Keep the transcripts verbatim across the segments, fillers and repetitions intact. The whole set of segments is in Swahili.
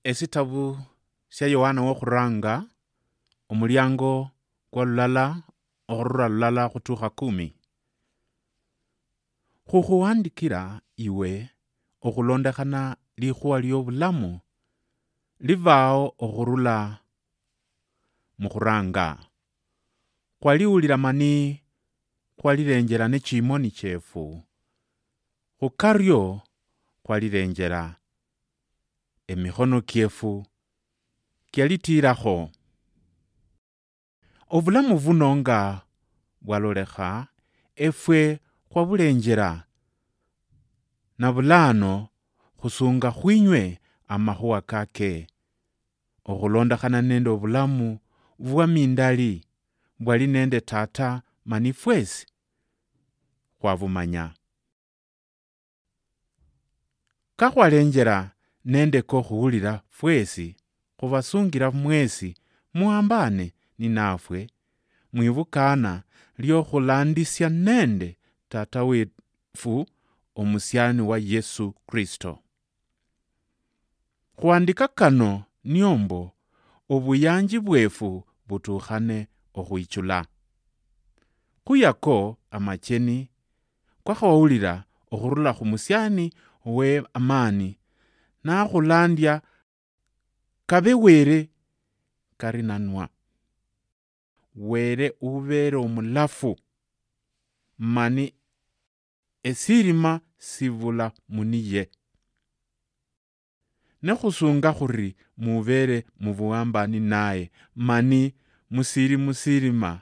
Esitabu sya Yohana wokhuranga omulyango kwa lulala okhurura lulala khutukha kumi. Khukhuwandikila iwe okhulondekhana likhuwa lyobulamu livao okhurula mukhuranga. Khwaliwulila mani khwalilenjela ne chimoni chefu. Khukaryo khwalilenjela emikhono kyefu kyalitilakho. Obulamu buno nga bwalolekha efwe khwabulenjela na bulano khusunga khwinywe amakhuwa kake okhulondekhana nende obulamu bwamindali bwali nende tata mani fwesi khwabumanya. Kakhwalenjela nende kokhuwulila fwesi khubasungila mwesi muambane ninafwe mwibukana lyokhulandisya nende tata wefu omusyani wa Yesu Kristo. Khuandika kano niombo obuyanji bwefu butukhane okhwichula. Khuyako amacheni kwakhwawulila okhurula khumusyani we amani nakhulandya kabe wele kari nanwa. Wele ubele omulafu mani esilima sibula muniye. Nekhusunga khuri mubele mubuambani naye mani musili musilima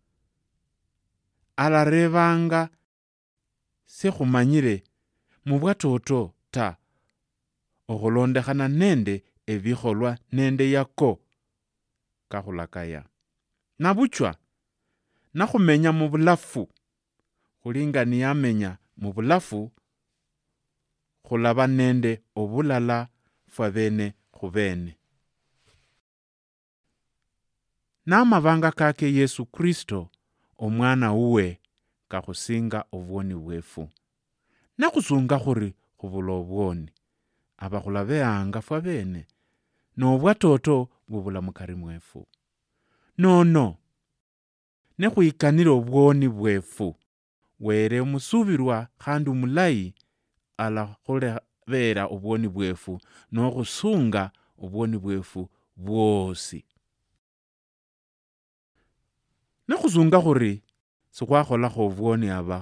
alarebanga sekhumanyile mubwatoto ta okhulondekhana nende ebikholwa nende yako kakhulakaya. Nabuchwa nakhumenya mubulafu khulinga niyamenya mubulafu khulaba nende obulala fwabene khubene. Namabanga kake Yesu Kristo omwana uwe kakhusinga obwoni bwefu. Nakhusunga khuri khubula obwoni aba khulabeanga fwabene nobwatoto bubula mukari mwefu. Nono nekhwikanila obwoni bwefu wele omusubirwa khandi omulayi alakhulebela obwoni bwefu nokhusunga obwoni bwefu bwosi. Nekhusunga khuri sikhwakholakho obwoni aba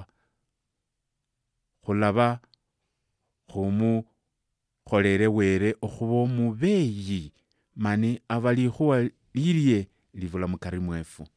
khulaba khumukholele wele okhuba omubeyi mani aba likhuwa lilye libula mukari mwefu.